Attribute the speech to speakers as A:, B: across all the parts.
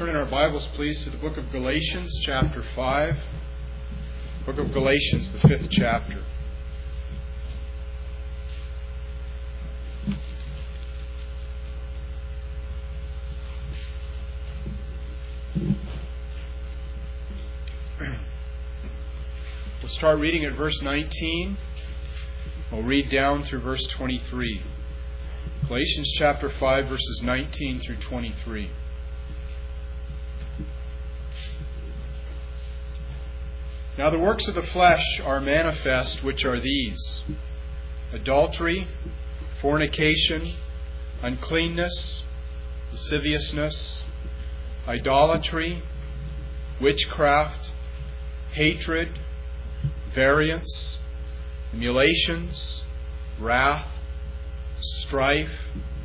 A: turn in our Bibles, please, to the book of Galatians, chapter 5. Book of Galatians, the 5th chapter. We'll start reading at verse 19. We'll read down through verse 23. Galatians chapter 5, verses 19 through 23. Now the works of the flesh are manifest, which are these: adultery, fornication, uncleanness, lasciviousness, idolatry, witchcraft, hatred, variance, emulations, wrath, strife,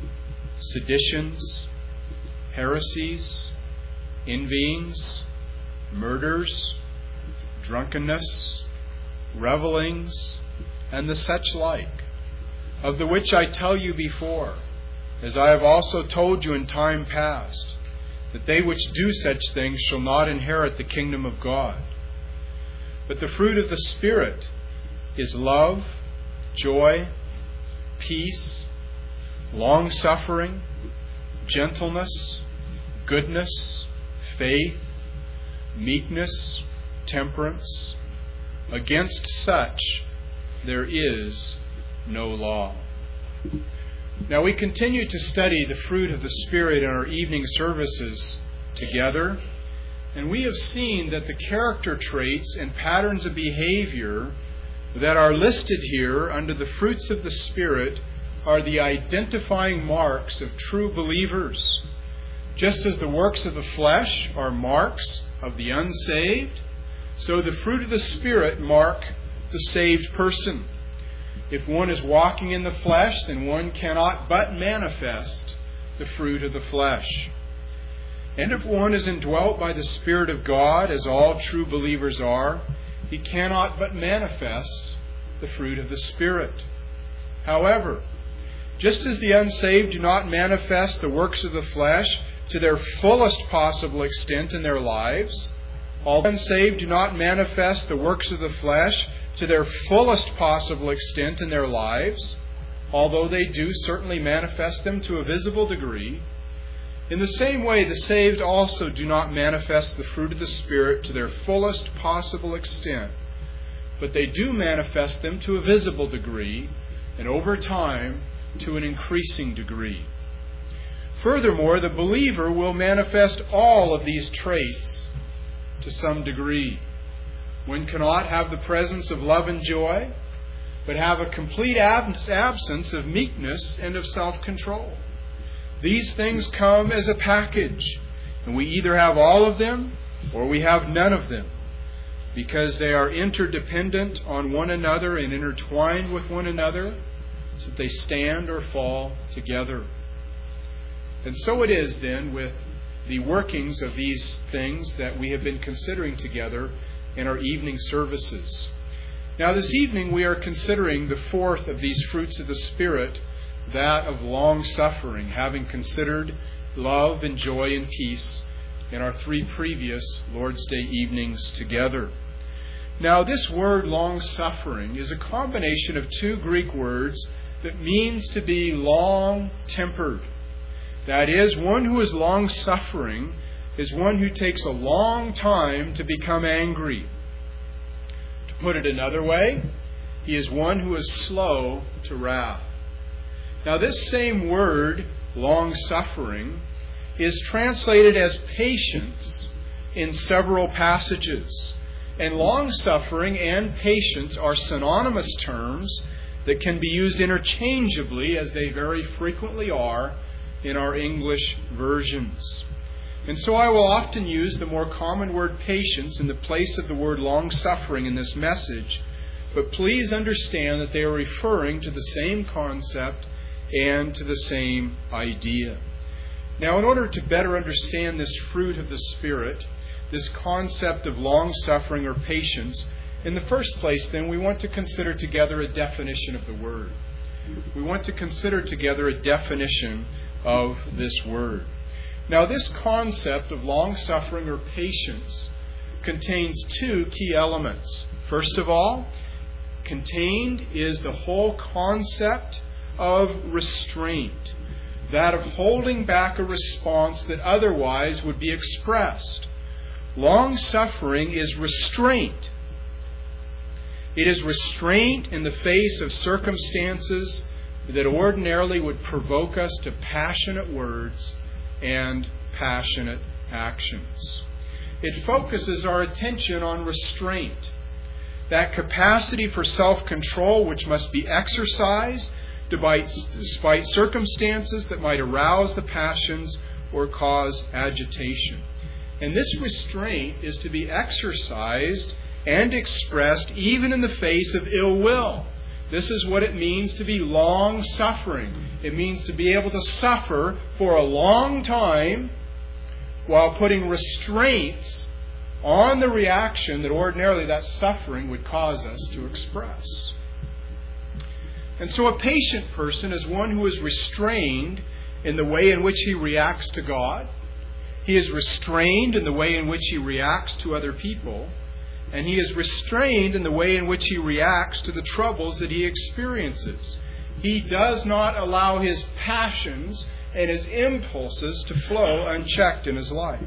A: seditions, heresies, envyings, murders, drunkenness, revellings, and the such like, of the which I tell you before, as I have also told you in time past, that they which do such things shall not inherit the kingdom of God. But the fruit of the Spirit is love, joy, peace, long-suffering, gentleness, goodness, faith, meekness, temperance. Against such there is no law. Now we continue to study the fruit of the Spirit in our evening services together, and we have seen that the character traits and patterns of behavior that are listed here under the fruits of the Spirit are the identifying marks of true believers. Just as the works of the flesh are marks of the unsaved, so the fruit of the Spirit mark the saved person. If one is walking in the flesh, then one cannot but manifest the fruit of the flesh. And if one is indwelt by the Spirit of God, as all true believers are, he cannot but manifest the fruit of the Spirit. However, just as the unsaved do not manifest the works of the flesh to their fullest possible extent in their lives, all the unsaved do not manifest the works of the flesh to their fullest possible extent in their lives, although they do certainly manifest them to a visible degree. In the same way, the saved also do not manifest the fruit of the Spirit to their fullest possible extent, but they do manifest them to a visible degree, and over time to an increasing degree. Furthermore, the believer will manifest all of these traits to some degree. One cannot have the presence of love and joy, but have a complete absence of meekness and of self-control. These things come as a package, and we either have all of them or we have none of them, because they are interdependent on one another and intertwined with one another, so that they stand or fall together. And so it is then with the workings of these things that we have been considering together in our evening services. Now this evening we are considering the fourth of these fruits of the Spirit, that of long-suffering, having considered love and joy and peace in our three previous Lord's Day evenings together. Now this word long-suffering is a combination of two Greek words that means to be long-tempered. That is, one who is long-suffering is one who takes a long time to become angry. To put it another way, he is one who is slow to wrath. Now this same word, long-suffering, is translated as patience in several passages. And long-suffering and patience are synonymous terms that can be used interchangeably, as they very frequently are in our English versions. And so I will often use the more common word patience in the place of the word long-suffering in this message, but please understand that they are referring to the same concept and to the same idea. Now, in order to better understand this fruit of the Spirit, this concept of long-suffering or patience, in the first place, then, we want to consider together a definition of the word. We want to consider together a definition of this word. Now, this concept of long-suffering or patience contains two key elements. First of all, contained is the whole concept of restraint, that of holding back a response that otherwise would be expressed. Long-suffering is restraint. It is restraint in the face of circumstances that ordinarily would provoke us to passionate words and passionate actions. It focuses our attention on restraint, that capacity for self-control which must be exercised despite circumstances that might arouse the passions or cause agitation. And this restraint is to be exercised and expressed even in the face of ill will. This is what it means to be long-suffering. It means to be able to suffer for a long time while putting restraints on the reaction that ordinarily that suffering would cause us to express. And so a patient person is one who is restrained in the way in which he reacts to God. He is restrained in the way in which he reacts to other people. And he is restrained in the way in which he reacts to the troubles that he experiences. He does not allow his passions and his impulses to flow unchecked in his life.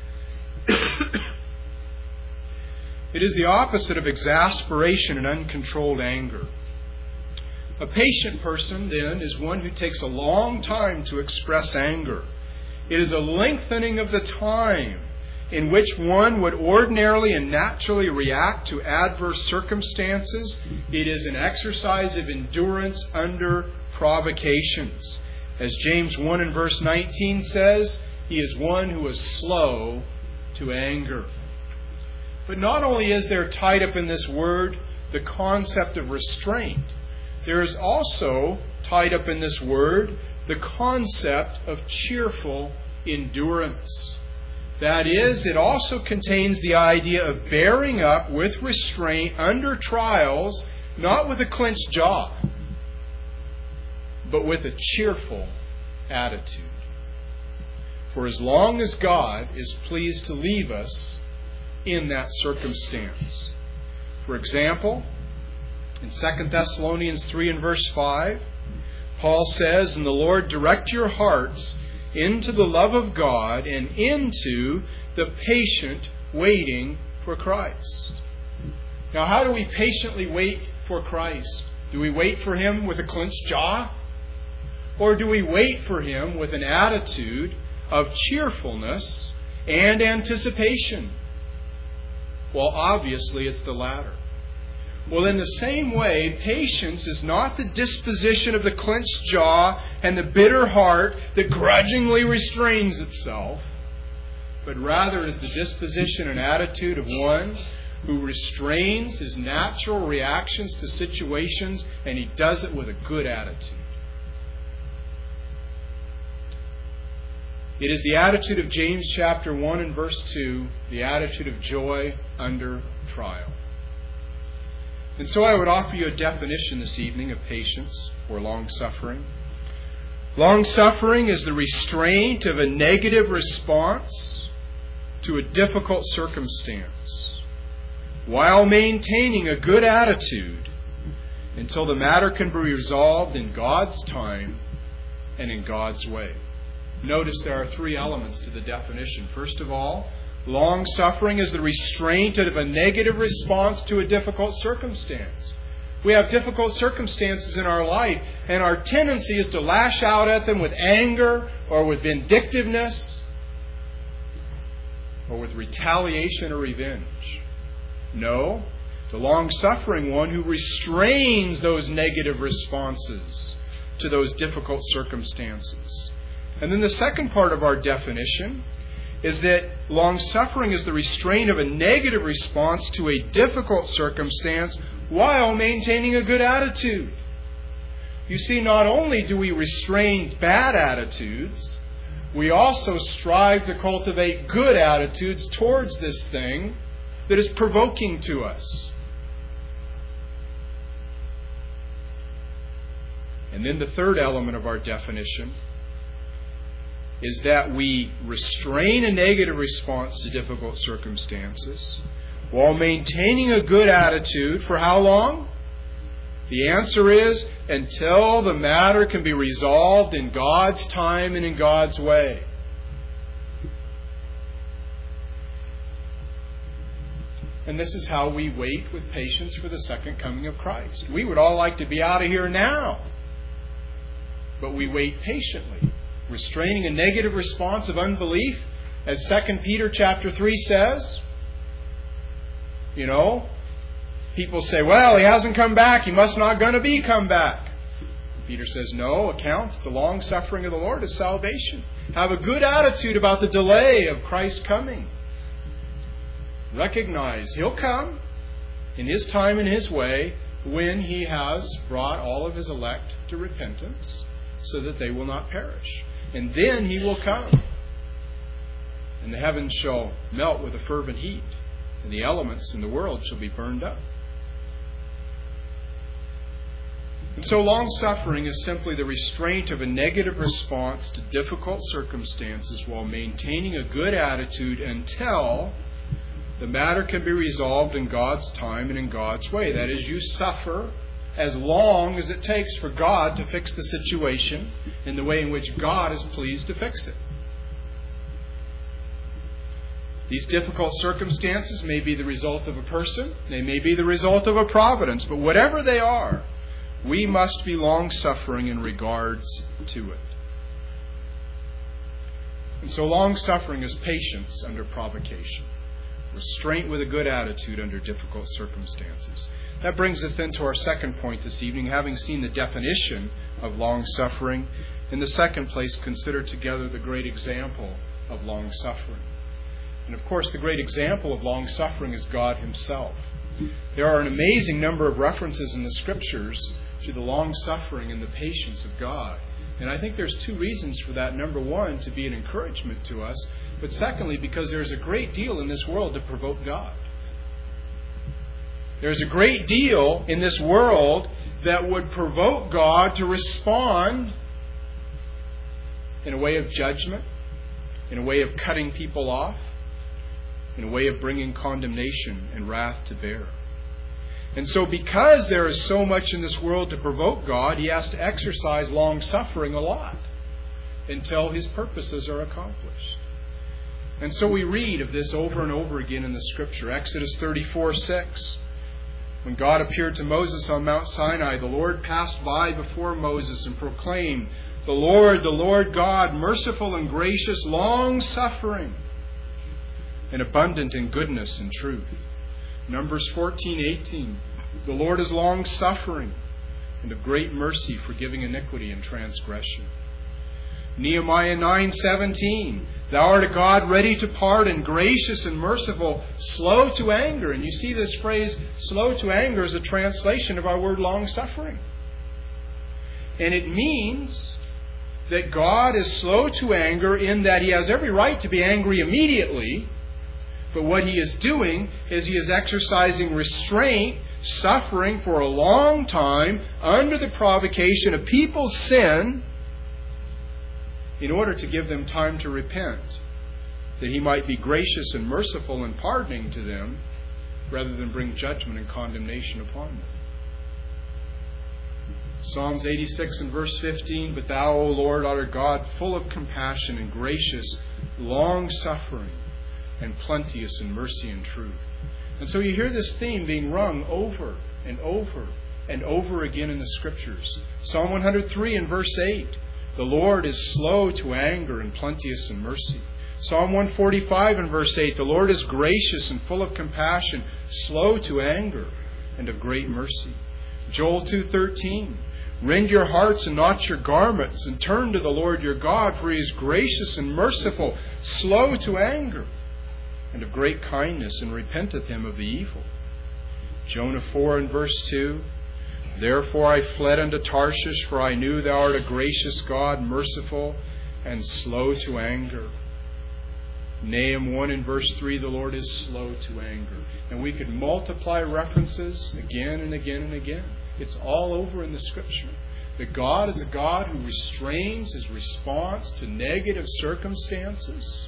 A: It is the opposite of exasperation and uncontrolled anger. A patient person, then, is one who takes a long time to express anger. It is a lengthening of the time in which one would ordinarily and naturally react to adverse circumstances. It is an exercise of endurance under provocations. As James 1 and verse 19 says, he is one who is slow to anger. But not only is there tied up in this word the concept of restraint, there is also tied up in this word the concept of cheerful endurance. That is, it also contains the idea of bearing up with restraint under trials, not with a clenched jaw, but with a cheerful attitude. For as long as God is pleased to leave us in that circumstance. For example, in 2 Thessalonians 3 and verse 5, Paul says, "And the Lord direct your hearts into the love of God and into the patient waiting for Christ." Now, how do we patiently wait for Christ? Do we wait for Him with a clenched jaw? Or do we wait for Him with an attitude of cheerfulness and anticipation? Well, obviously it's the latter. Well, in the same way, patience is not the disposition of the clenched jaw and the bitter heart that grudgingly restrains itself, but rather is the disposition and attitude of one who restrains his natural reactions to situations, and he does it with a good attitude. It is the attitude of James chapter 1 and verse 2, the attitude of joy under trial. And so I would offer you a definition this evening of patience or long-suffering. Long-suffering is the restraint of a negative response to a difficult circumstance while maintaining a good attitude until the matter can be resolved in God's time and in God's way. Notice there are three elements to the definition. First of all, long-suffering is the restraint of a negative response to a difficult circumstance. We have difficult circumstances in our life, and our tendency is to lash out at them with anger or with vindictiveness or with retaliation or revenge. No, the long-suffering one who restrains those negative responses to those difficult circumstances. And then the second part of our definition is that long-suffering is the restraint of a negative response to a difficult circumstance while maintaining a good attitude. You see, not only do we restrain bad attitudes, we also strive to cultivate good attitudes towards this thing that is provoking to us. And then the third element of our definition is that we restrain a negative response to difficult circumstances while maintaining a good attitude for how long? The answer is until the matter can be resolved in God's time and in God's way. And this is how we wait with patience for the second coming of Christ. We would all like to be out of here now, but we wait patiently, restraining a negative response of unbelief, as 2 Peter chapter 3 says. You know, people say, well, he hasn't come back, he must not going to be come back. Peter says, no, account the long suffering of the Lord as salvation. Have a good attitude about the delay of Christ's coming. Recognize He'll come in His time and His way when He has brought all of His elect to repentance so that they will not perish. And then He will come. And the heavens shall melt with a fervent heat, and the elements in the world shall be burned up. And so long-suffering is simply the restraint of a negative response to difficult circumstances while maintaining a good attitude until the matter can be resolved in God's time and in God's way. That is, you suffer as long as it takes for God to fix the situation in the way in which God is pleased to fix it. These difficult circumstances may be the result of a person, they may be the result of a providence, but whatever they are, we must be long-suffering in regards to it. And so long-suffering is patience under provocation, restraint with a good attitude under difficult circumstances. That brings us then to our second point this evening, having seen the definition of long-suffering. In the second place, consider together the great example of long-suffering. And of course, the great example of long-suffering is God Himself. There are an amazing number of references in the Scriptures to the long-suffering and the patience of God. And I think there's two reasons for that. Number one, to be an encouragement to us. But secondly, because there's a great deal in this world to provoke God. There's a great deal in this world that would provoke God to respond in a way of judgment, in a way of cutting people off, in a way of bringing condemnation and wrath to bear. And so because there is so much in this world to provoke God, He has to exercise long-suffering a lot until His purposes are accomplished. And so we read of this over and over again in the Scripture. Exodus 34:6. When God appeared to Moses on Mount Sinai, the Lord passed by before Moses and proclaimed, the Lord God, merciful and gracious, long-suffering, and abundant in goodness and truth. Numbers 14:18. The Lord is long-suffering and of great mercy, forgiving iniquity and transgression. Nehemiah 9:17. Thou art a God ready to pardon, gracious and merciful, slow to anger. And you see this phrase, slow to anger, is a translation of our word long-suffering. And it means that God is slow to anger in that He has every right to be angry immediately. But what He is doing is He is exercising restraint, suffering for a long time under the provocation of people's sin in order to give them time to repent, that He might be gracious and merciful in pardoning to them rather than bring judgment and condemnation upon them. Psalms 86 and verse 15, But Thou, O Lord, art a God full of compassion and gracious, long-suffering, and plenteous in mercy and truth. And so you hear this theme being rung over and over and over again in the Scriptures. Psalm 103 and verse 8, the Lord is slow to anger and plenteous in mercy. Psalm 145 and verse 8, the Lord is gracious and full of compassion, slow to anger and of great mercy. Joel 2:13, rend your hearts and not your garments, and turn to the Lord your God, for He is gracious and merciful, slow to anger, and of great kindness, and repenteth him of the evil. Jonah 4 and verse 2, therefore I fled unto Tarshish, for I knew thou art a gracious God, merciful, and slow to anger. Nahum 1 and verse 3, the Lord is slow to anger. And we could multiply references again and again and again. It's all over in the Scripture. that God is a God who restrains His response to negative circumstances.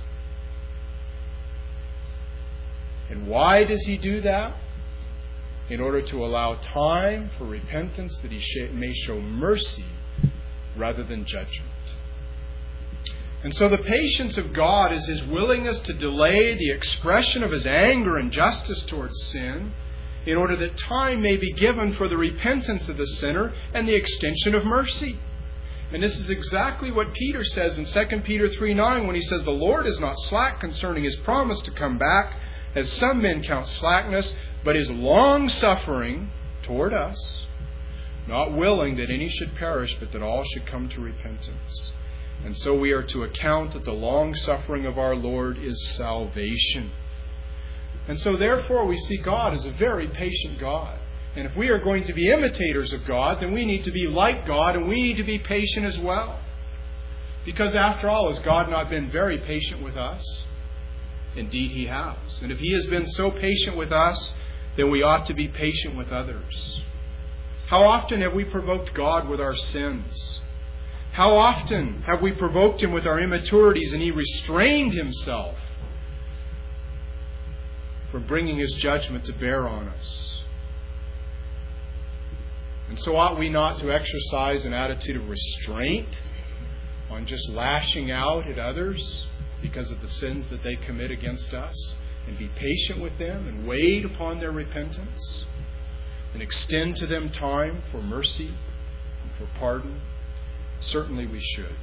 A: And why does He do that? In order to allow time for repentance, that He may show mercy rather than judgment. And so the patience of God is His willingness to delay the expression of His anger and justice towards sin, in order that time may be given for the repentance of the sinner and the extension of mercy. And this is exactly what Peter says in 2 Peter 3:9 when he says, "The Lord is not slack concerning His promise to come back, as some men count slackness, but is long-suffering toward us, not willing that any should perish, but that all should come to repentance." And so we are to account that the long-suffering of our Lord is salvation. And so therefore we see God as a very patient God. And if we are going to be imitators of God, then we need to be like God, and we need to be patient as well. Because after all, has God not been very patient with us? Indeed He has. And if He has been so patient with us, then we ought to be patient with others. How often have we provoked God with our sins? How often have we provoked Him with our immaturities, and He restrained Himself from bringing His judgment to bear on us? And so ought we not to exercise an attitude of restraint on just lashing out at others because of the sins that they commit against us, and be patient with them and wait upon their repentance and extend to them time for mercy and for pardon? Certainly we should.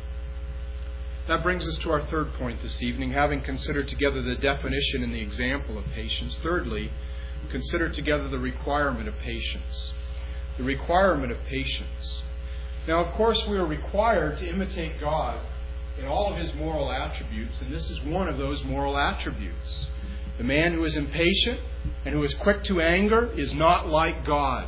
A: That brings us to our third point this evening, having considered together the definition and the example of patience. Thirdly, consider together the requirement of patience. The requirement of patience. Now, of course, we are required to imitate God in all of His moral attributes, and this is one of those moral attributes. The man who is impatient and who is quick to anger is not like God.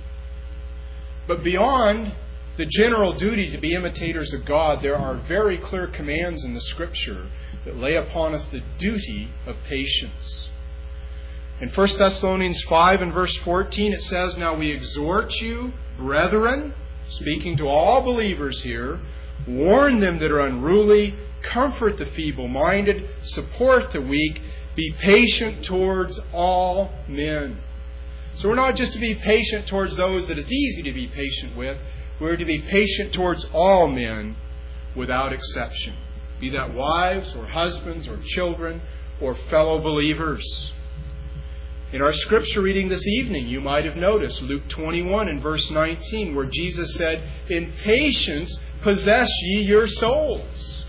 A: But beyond the general duty to be imitators of God, there are very clear commands in the Scripture that lay upon us the duty of patience. In 1 Thessalonians 5 and verse 14 it says, "Now we exhort you, brethren," speaking to all believers here, "warn them that are unruly, comfort the feeble-minded, support the weak, be patient towards all men." So we're not just to be patient towards those that it's easy to be patient with. We're to be patient towards all men without exception, be that wives or husbands or children or fellow believers. In our scripture reading this evening, you might have noticed Luke 21 and verse 19, where Jesus said, "In patience possess ye your souls."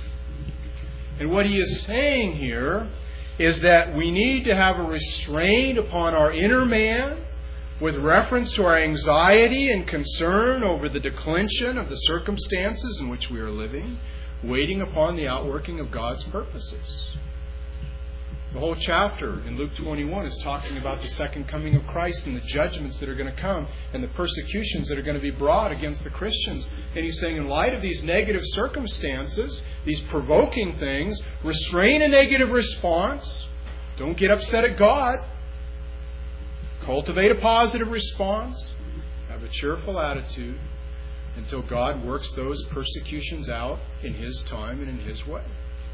A: And what He is saying here is that we need to have a restraint upon our inner man with reference to our anxiety and concern over the declension of the circumstances in which we are living, waiting upon the outworking of God's purposes. The whole chapter in Luke 21 is talking about the second coming of Christ and the judgments that are going to come and the persecutions that are going to be brought against the Christians. And He's saying, in light of these negative circumstances, these provoking things, restrain a negative response. Don't get upset at God. Cultivate a positive response. Have a cheerful attitude until God works those persecutions out in His time and in His way.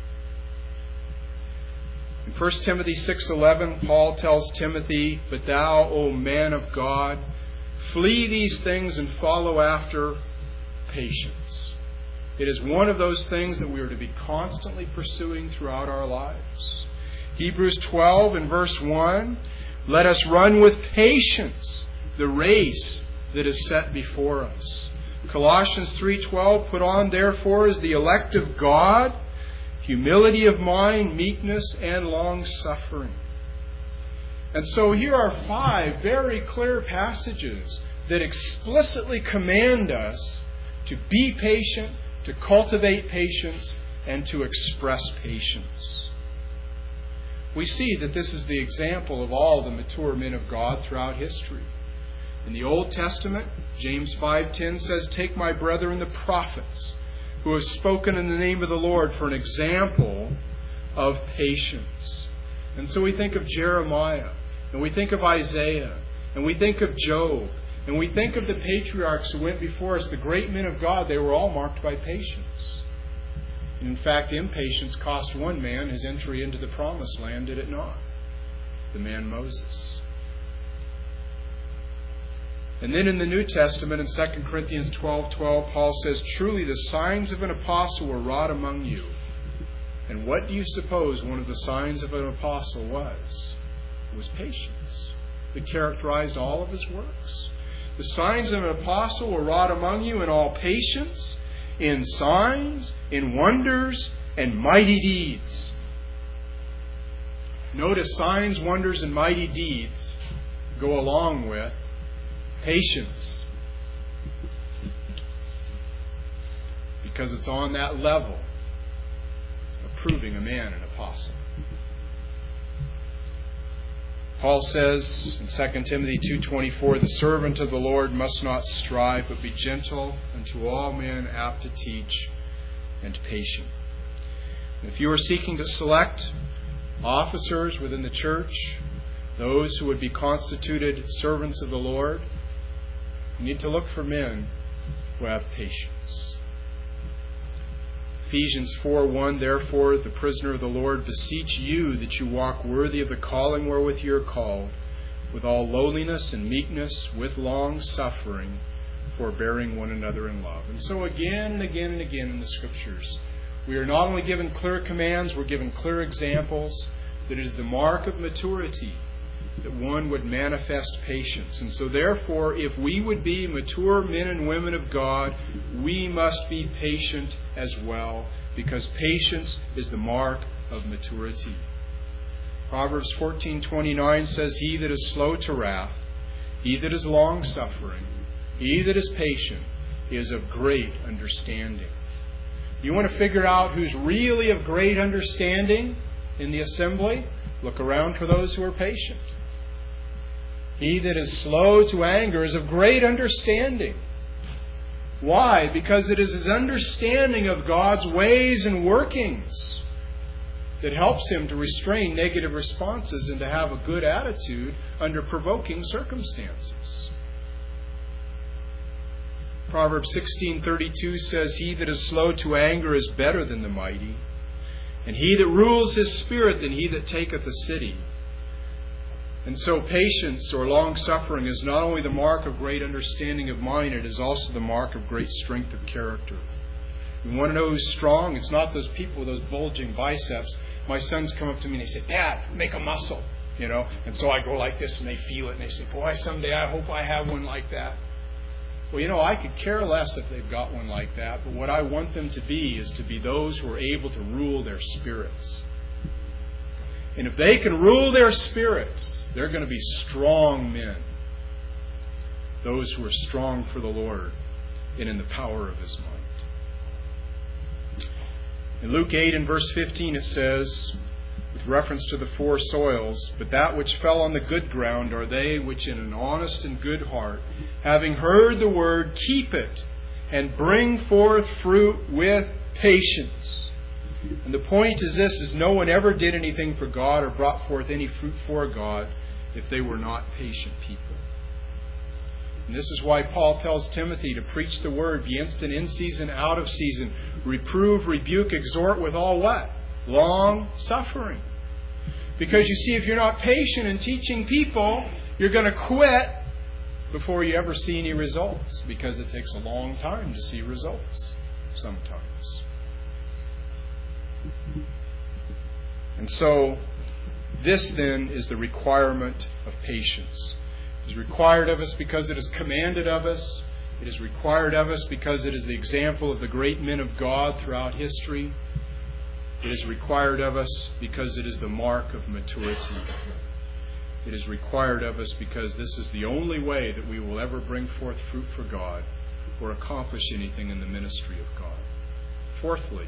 A: In 1 Timothy 6:11, Paul tells Timothy, "But thou, O man of God, flee these things and follow after patience." It is one of those things that we are to be constantly pursuing throughout our lives. Hebrews 12 and verse 1, "Let us run with patience the race that is set before us." Colossians 3:12, "Put on therefore as the elect of God, humility of mind, meekness, and long-suffering." And so here are 5 very clear passages that explicitly command us to be patient, to cultivate patience, and to express patience. We see that this is the example of all the mature men of God throughout history. In the Old Testament, James 5:10 says, "Take my brethren the prophets, who have spoken in the name of the Lord, for an example of patience." And so we think of Jeremiah, and we think of Isaiah, and we think of Job, And we think of the patriarchs who went before us, the great men of God, they were all marked by patience. And in fact, impatience cost one man his entry into the promised land, did it not? The man Moses. And then in the New Testament, in 2 Corinthians 12:12, Paul says, "Truly the signs of an apostle were wrought among you." And what do you suppose one of the signs of an apostle was? It was patience. It characterized all of his works. The signs of an apostle were wrought among you in all patience, in signs, in wonders, and mighty deeds. Notice signs, wonders, and mighty deeds go along with patience. Because it's on that level of proving a man an apostle. Paul says in 2 Timothy 2:24, "The servant of the Lord must not strive, but be gentle unto all men, apt to teach, and patient." If you are seeking to select officers within the church, those who would be constituted servants of the Lord, you need to look for men who have patience. Ephesians 4:1, "Therefore, the prisoner of the Lord, beseech you that you walk worthy of the calling wherewith you are called, with all lowliness and meekness, with long suffering, forbearing one another in love." And so again and again and again in the Scriptures, we are not only given clear commands, we're given clear examples that it is the mark of maturity that one would manifest patience. And so therefore, if we would be mature men and women of God, we must be patient as well, because patience is the mark of maturity. Proverbs 14:29 says, "He that is slow to wrath, he that is long-suffering, he that is patient, is of great understanding." You want to figure out who's really of great understanding in the assembly? Look around for those who are patient. He that is slow to anger is of great understanding. Why? Because it is his understanding of God's ways and workings that helps him to restrain negative responses and to have a good attitude under provoking circumstances. Proverbs 16:32 says, "He that is slow to anger is better than the mighty, and he that rules his spirit than he that taketh a city." And so patience or long-suffering is not only the mark of great understanding of mind, it is also the mark of great strength of character. You want to know who's strong? It's not those people with those bulging biceps. My sons come up to me and they say, "Dad, make a muscle." And so I go like this and they feel it and they say, "Boy, someday I hope I have one like that." Well, I could care less if they've got one like that, but what I want them to be is to be those who are able to rule their spirits. And if they can rule their spirits, they're going to be strong men. Those who are strong for the Lord and in the power of His might. In Luke 8 and verse 15 it says, with reference to the four soils, "But that which fell on the good ground are they which in an honest and good heart, having heard the word, keep it, and bring forth fruit with patience." And the point is this, is no one ever did anything for God or brought forth any fruit for God if they were not patient people. And this is why Paul tells Timothy to preach the word, be instant in season, out of season, reprove, rebuke, exhort with all what? Long suffering. Because you see, if you're not patient in teaching people, you're going to quit before you ever see any results, because it takes a long time to see results sometimes. And so, this then is the requirement of patience. It is required of us because it is commanded of us. It is required of us because it is the example of the great men of God throughout history. It is required of us because it is the mark of maturity. It is required of us because this is the only way that we will ever bring forth fruit for God or accomplish anything in the ministry of God. Fourthly,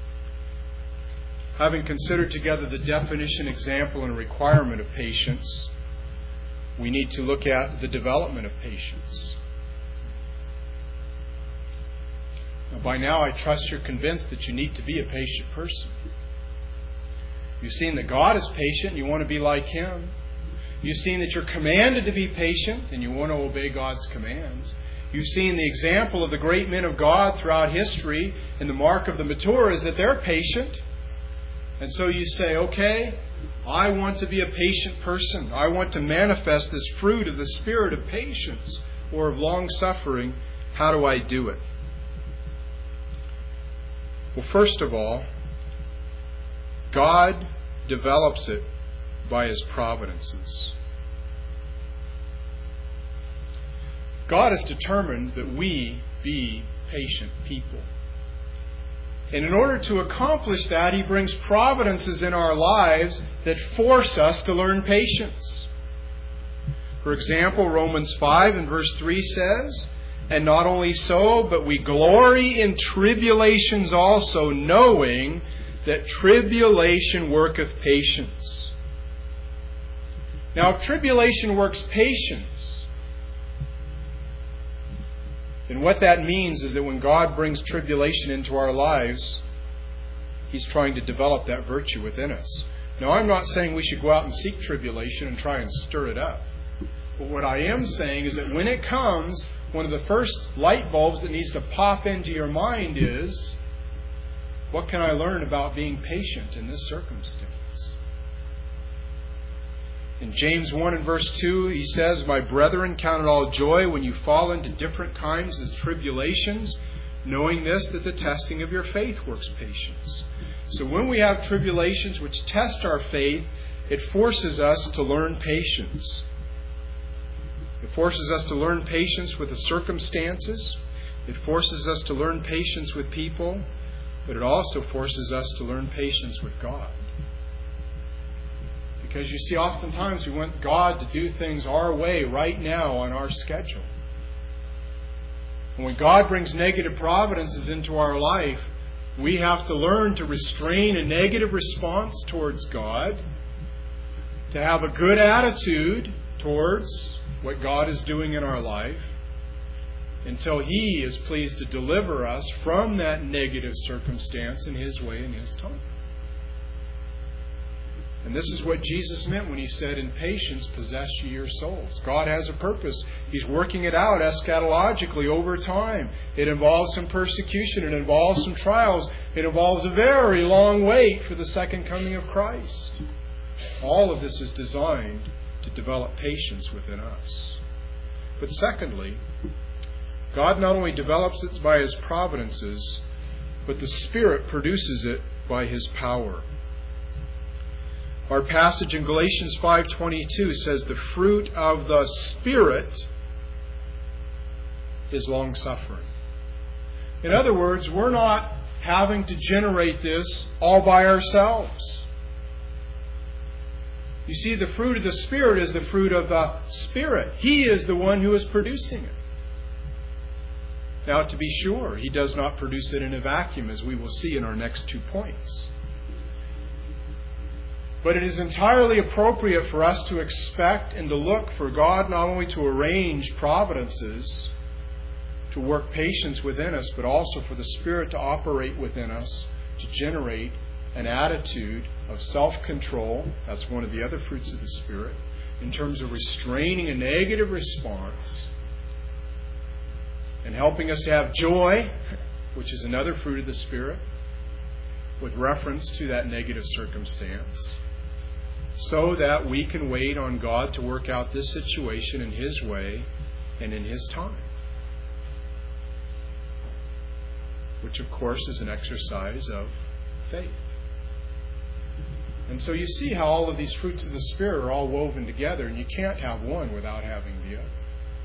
A: having considered together the definition, example, and requirement of patience, we need to look at the development of patience. Now, by now, I trust you're convinced that you need to be a patient person. You've seen that God is patient and you want to be like Him. You've seen that you're commanded to be patient and you want to obey God's commands. You've seen the example of the great men of God throughout history, and the mark of the mature is that they're patient. And so you say, okay, I want to be a patient person. I want to manifest this fruit of the spirit of patience or of long-suffering. How do I do it? Well, first of all, God develops it by His providences. God has determined that we be patient people. And in order to accomplish that, He brings providences in our lives that force us to learn patience. For example, Romans 5 and verse 3 says, "And not only so, but we glory in tribulations also, knowing that tribulation worketh patience." Now, if tribulation works patience, then what that means is that when God brings tribulation into our lives, He's trying to develop that virtue within us. Now, I'm not saying we should go out and seek tribulation and try and stir it up. But what I am saying is that when it comes, one of the first light bulbs that needs to pop into your mind is, what can I learn about being patient in this circumstance? In James 1 and verse 2, he says, "My brethren, count it all joy when you fall into different kinds of tribulations, knowing this, that the testing of your faith works patience." So when we have tribulations which test our faith, it forces us to learn patience. It forces us to learn patience with the circumstances. It forces us to learn patience with people. But it also forces us to learn patience with God. Because you see, oftentimes we want God to do things our way right now on our schedule. And when God brings negative providences into our life, we have to learn to restrain a negative response towards God, to have a good attitude towards what God is doing in our life, until He is pleased to deliver us from that negative circumstance in His way and His time. And this is what Jesus meant when He said, "In patience possess ye your souls." God has a purpose. He's working it out eschatologically over time. It involves some persecution. It involves some trials. It involves a very long wait for the second coming of Christ. All of this is designed to develop patience within us. But secondly, God not only develops it by His providences, but the Spirit produces it by His power. Our passage in Galatians 5:22 says the fruit of the Spirit is long-suffering. In other words, we're not having to generate this all by ourselves. You see, the fruit of the Spirit is the fruit of the Spirit. He is the one who is producing it. Now, to be sure, He does not produce it in a vacuum, as we will see in our next 2 points. But it is entirely appropriate for us to expect and to look for God not only to arrange providences to work patience within us, but also for the Spirit to operate within us to generate an attitude of self-control. That's one of the other fruits of the Spirit, in terms of restraining a negative response and helping us to have joy, which is another fruit of the Spirit, with reference to that negative circumstance, so that we can wait on God to work out this situation in His way and in His time. Which, of course, is an exercise of faith. And so you see how all of these fruits of the Spirit are all woven together, and you can't have one without having the other.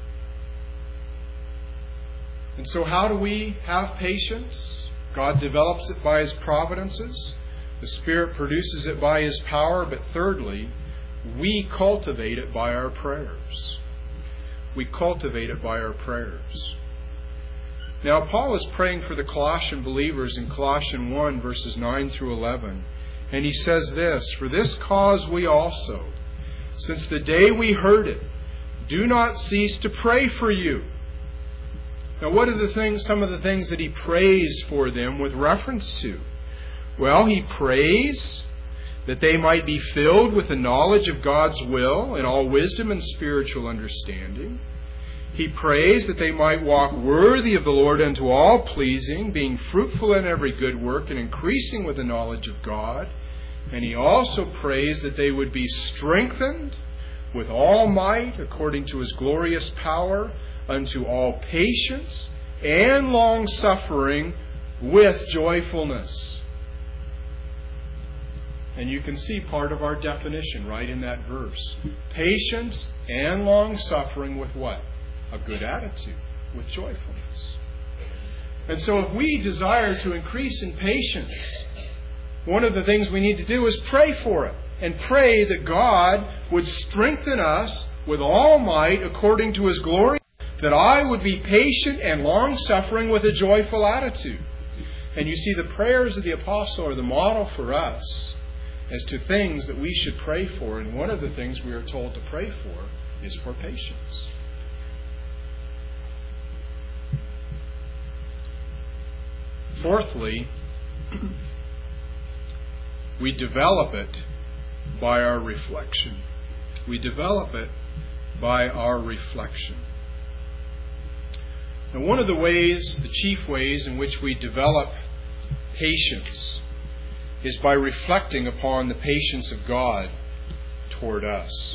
A: And so how do we have patience? God develops it by His providences. The Spirit produces it by His power. But thirdly, we cultivate it by our prayers. We cultivate it by our prayers. Now, Paul is praying for the Colossian believers in Colossians 1, verses 9 through 11. And he says this, "For this cause we also, since the day we heard it, do not cease to pray for you." Now, what are some of the things that he prays for them with reference to? Well, he prays that they might be filled with the knowledge of God's will in all wisdom and spiritual understanding. He prays that they might walk worthy of the Lord unto all pleasing, being fruitful in every good work and increasing with the knowledge of God. And he also prays that they would be strengthened with all might according to his glorious power unto all patience and long-suffering with joyfulness. And you can see part of our definition right in that verse. Patience and long-suffering with what? A good attitude, with joyfulness. And so if we desire to increase in patience, one of the things we need to do is pray for it. And pray that God would strengthen us with all might according to his glory, that I would be patient and long-suffering with a joyful attitude. And you see, the prayers of the apostle are the model for us as to things that we should pray for. And one of the things we are told to pray for is for patience. Fourthly, we develop it by our reflection. We develop it by our reflection. Now, one of the ways, the chief ways in which we develop patience is by reflecting upon the patience of God toward us.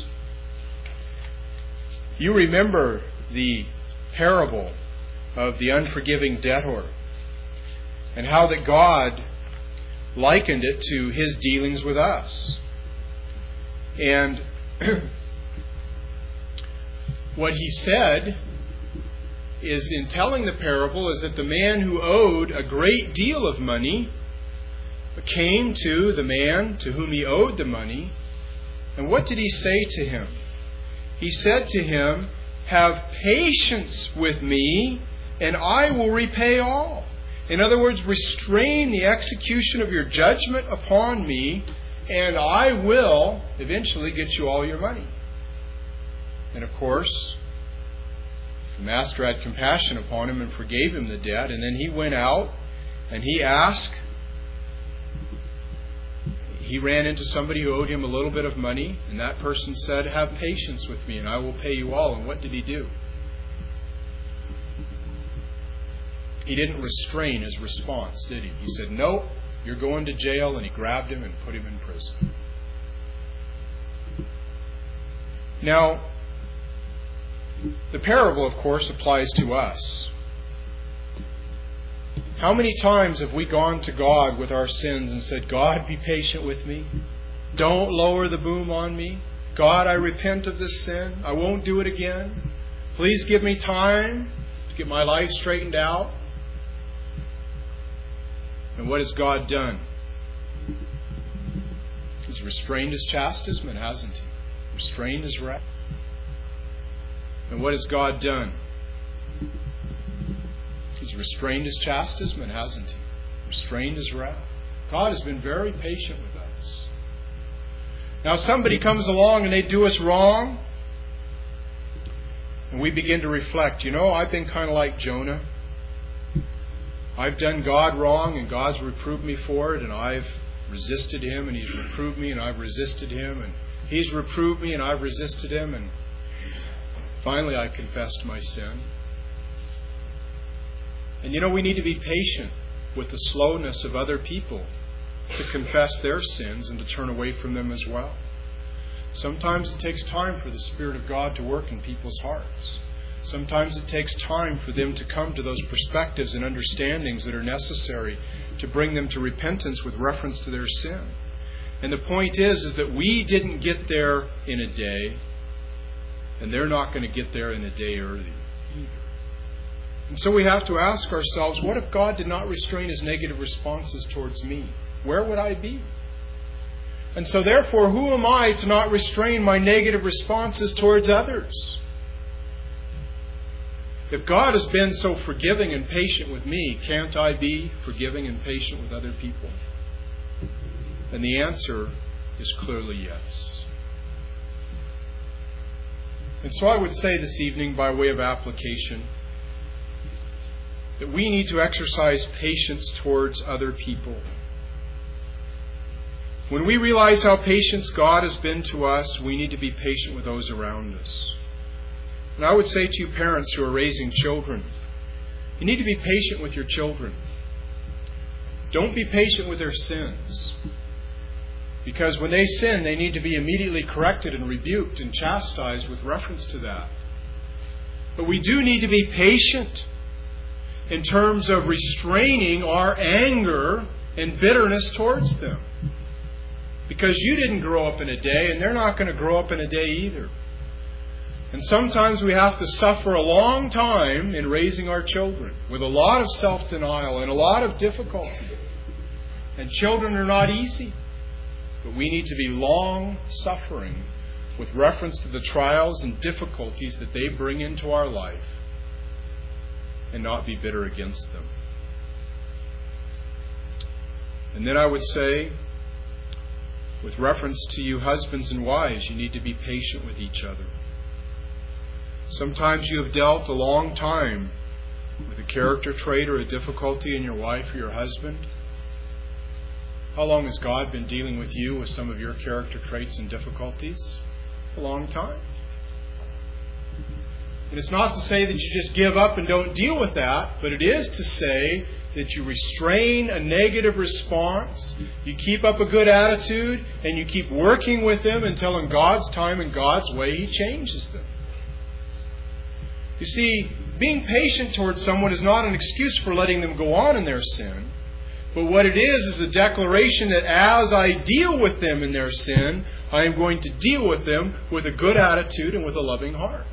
A: You remember the parable of the unforgiving debtor and how that God likened it to his dealings with us. And what he said is, in telling the parable, is that the man who owed a great deal of money came to the man to whom he owed the money. And what did he say to him? He said to him, "Have patience with me, and I will repay all." In other words, restrain the execution of your judgment upon me, and I will eventually get you all your money. And of course, the master had compassion upon him and forgave him the debt. And then he went out and he ran into somebody who owed him a little bit of money. And that person said, "Have patience with me and I will pay you all." And what did he do? He didn't restrain his response, did he? He said, "Nope, you're going to jail." And he grabbed him and put him in prison. Now, the parable, of course, applies to us. How many times have we gone to God with our sins and said, "God, be patient with me. Don't lower the boom on me. God, I repent of this sin. I won't do it again. Please give me time to get my life straightened out." And what has God done? He's restrained his chastisement, hasn't he? Restrained his wrath. And what has God done? He's restrained his chastisement, hasn't he? Restrained his wrath. God has been very patient with us. Now somebody comes along and they do us wrong, and we begin to reflect, I've been kind of like Jonah. I've done God wrong and God's reproved me for it, and I've resisted him, and he's reproved me and I've resisted him, and he's reproved me and I've resisted him, and finally I confessed my sin. And we need to be patient with the slowness of other people to confess their sins and to turn away from them as well. Sometimes it takes time for the Spirit of God to work in people's hearts. Sometimes it takes time for them to come to those perspectives and understandings that are necessary to bring them to repentance with reference to their sin. And the point is that we didn't get there in a day, and they're not going to get there in a day early either. And so we have to ask ourselves, what if God did not restrain his negative responses towards me? Where would I be? And so therefore, who am I to not restrain my negative responses towards others? If God has been so forgiving and patient with me, can't I be forgiving and patient with other people? And the answer is clearly yes. And so I would say this evening, by way of application, that we need to exercise patience towards other people. When we realize how patient God has been to us, we need to be patient with those around us. And I would say to you parents who are raising children, you need to be patient with your children. Don't be patient with their sins. Because when they sin, they need to be immediately corrected and rebuked and chastised with reference to that. But we do need to be patient in terms of restraining our anger and bitterness towards them. Because you didn't grow up in a day, and they're not going to grow up in a day either. And sometimes we have to suffer a long time in raising our children with a lot of self-denial and a lot of difficulty. And children are not easy. But we need to be long-suffering with reference to the trials and difficulties that they bring into our life and not be bitter against them. And then I would say, with reference to you husbands and wives, you need to be patient with each other. Sometimes you have dealt a long time with a character trait or a difficulty in your wife or your husband. How long has God been dealing with you with some of your character traits and difficulties? A long time. And it's not to say that you just give up and don't deal with that, but it is to say that you restrain a negative response, you keep up a good attitude, and you keep working with them until in God's time and God's way He changes them. You see, being patient towards someone is not an excuse for letting them go on in their sin. But what it is a declaration that as I deal with them in their sin, I am going to deal with them with a good attitude and with a loving heart.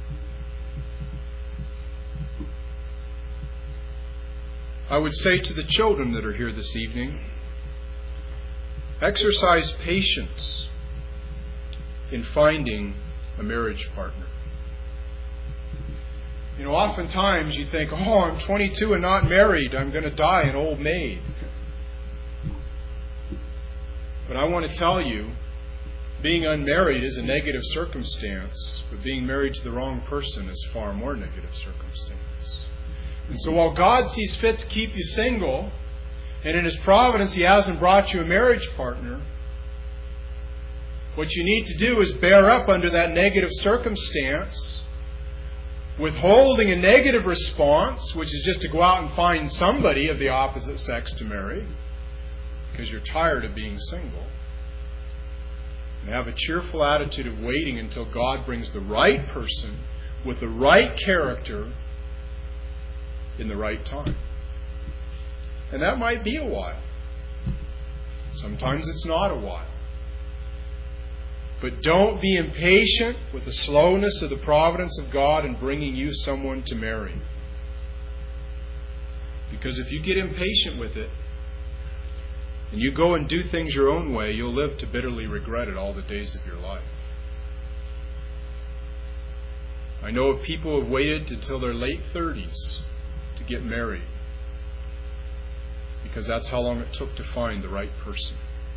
A: I would say to the children that are here this evening, exercise patience in finding a marriage partner. You know, oftentimes you think, oh, I'm 22 and not married. I'm going to die an old maid. But I want to tell you, being unmarried is a negative circumstance, but being married to the wrong person is far more negative circumstance. And so while God sees fit to keep you single, and in His providence He hasn't brought you a marriage partner, what you need to do is bear up under that negative circumstance, withholding a negative response, which is just to go out and find somebody of the opposite sex to marry, because you're tired of being single, and have a cheerful attitude of waiting until God brings the right person with the right character in the right time. And that might be a while. Sometimes it's not a while. But don't be impatient with the slowness of the providence of God in bringing you someone to marry. Because if you get impatient with it, and you go and do things your own way, you'll live to bitterly regret it all the days of your life. I know of people who have waited until their late 30s to get married, because that's how long it took to find the right person.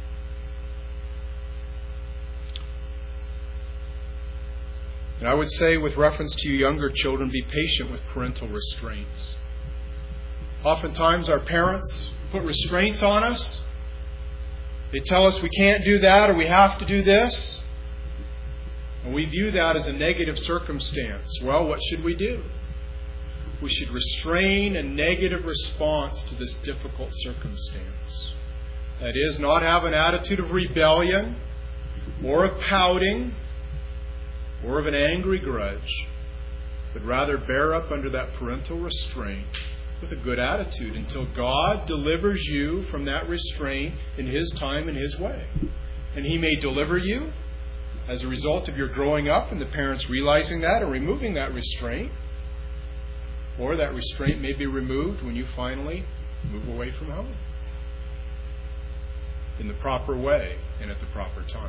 A: And I would say, with reference to you younger children, be patient with parental restraints. Oftentimes our parents put restraints on us. They tell us we can't do that or we have to do this. And we view that as a negative circumstance. Well, what should we do? We should restrain a negative response to this difficult circumstance. That is, not have an attitude of rebellion or of pouting or of an angry grudge, but rather bear up under that parental restraint with a good attitude until God delivers you from that restraint in His time and His way. And He may deliver you as a result of your growing up and the parents realizing that and removing that restraint. Or that restraint may be removed when you finally move away from home in the proper way and at the proper time.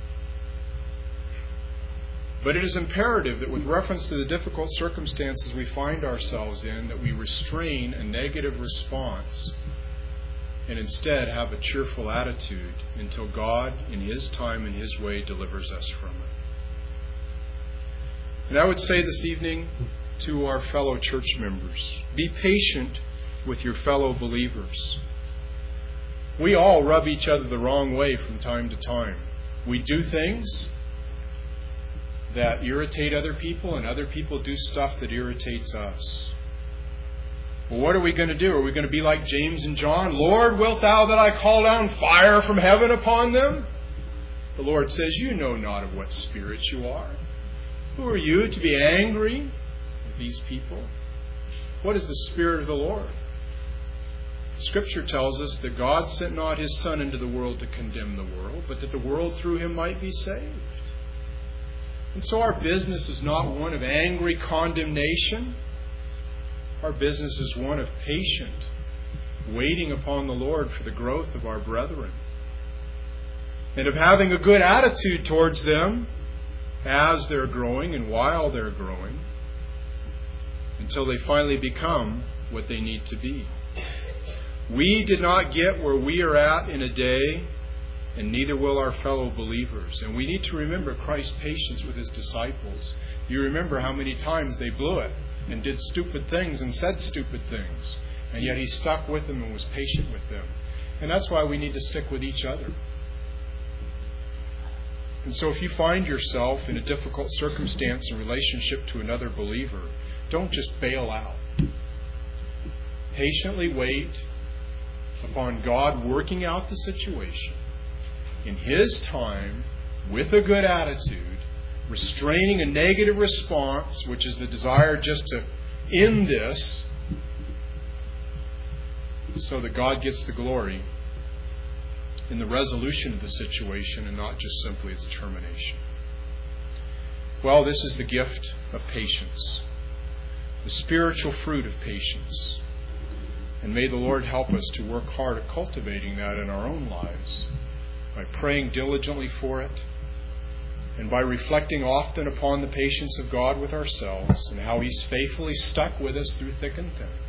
A: But it is imperative that with reference to the difficult circumstances we find ourselves in, that we restrain a negative response and instead have a cheerful attitude until God, in His time and His way, delivers us from it. And I would say this evening to our fellow church members, be patient with your fellow believers. We all rub each other the wrong way from time to time. We do things that irritate other people, and other people do stuff that irritates us. Well, what are we going to do? Are we going to be like James and John? Lord, wilt thou that I call down fire from heaven upon them? The Lord says, you know not of what spirit you are. Who are you to be angry with these people? What is the Spirit of the Lord? Scripture tells us that God sent not His Son into the world to condemn the world, but that the world through Him might be saved. And so our business is not one of angry condemnation. Our business is one of patient waiting upon the Lord for the growth of our brethren, and of having a good attitude towards them as they're growing and while they're growing, until they finally become what they need to be. We did not get where we are at in a day, and neither will our fellow believers. And we need to remember Christ's patience with His disciples. You remember how many times they blew it and did stupid things and said stupid things, and yet He stuck with them and was patient with them. And that's why we need to stick with each other. And so if you find yourself in a difficult circumstance in relationship to another believer, don't just bail out. Patiently wait upon God working out the situation in His time, with a good attitude, restraining a negative response, which is the desire just to end this, so that God gets the glory in the resolution of the situation and not just simply its termination. Well, this is the gift of patience, the spiritual fruit of patience. And may the Lord help us to work hard at cultivating that in our own lives, by praying diligently for it, and by reflecting often upon the patience of God with ourselves and how He's faithfully stuck with us through thick and thin.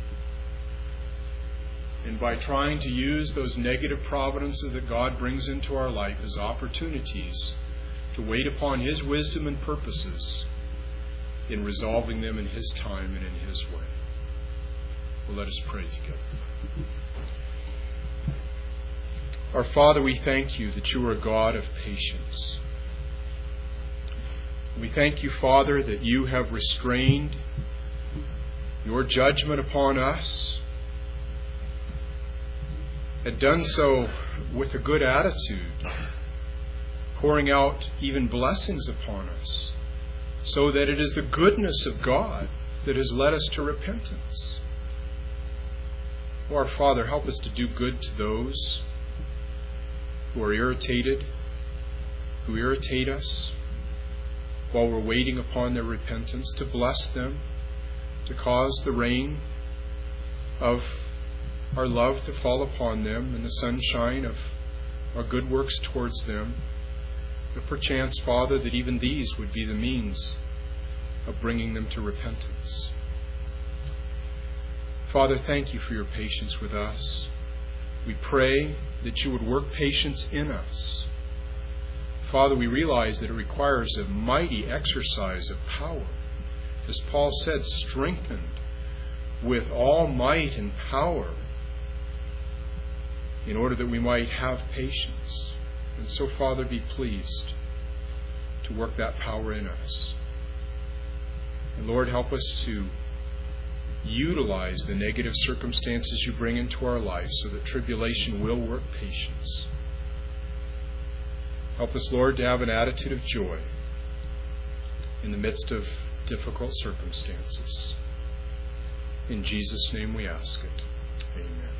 A: And by trying to use those negative providences that God brings into our life as opportunities to wait upon His wisdom and purposes in resolving them in His time and in His way. Well, let us pray together. Our Father, we thank You that You are a God of patience. We thank You, Father, that You have restrained Your judgment upon us, and done so with a good attitude, pouring out even blessings upon us, so that it is the goodness of God that has led us to repentance. Oh, our Father, help us to do good to those who are irritated, who irritate us, while we're waiting upon their repentance, to bless them, to cause the rain of our love to fall upon them and the sunshine of our good works towards them. But perchance, Father, that even these would be the means of bringing them to repentance. Father, thank You for Your patience with us. We pray that You would work patience in us. Father, we realize that it requires a mighty exercise of power. As Paul said, strengthened with all might and power, in order that we might have patience. And so, Father, be pleased to work that power in us. And Lord, help us to utilize the negative circumstances You bring into our life so that tribulation will work patience. Help us, Lord, to have an attitude of joy in the midst of difficult circumstances. In Jesus' name we ask it. Amen.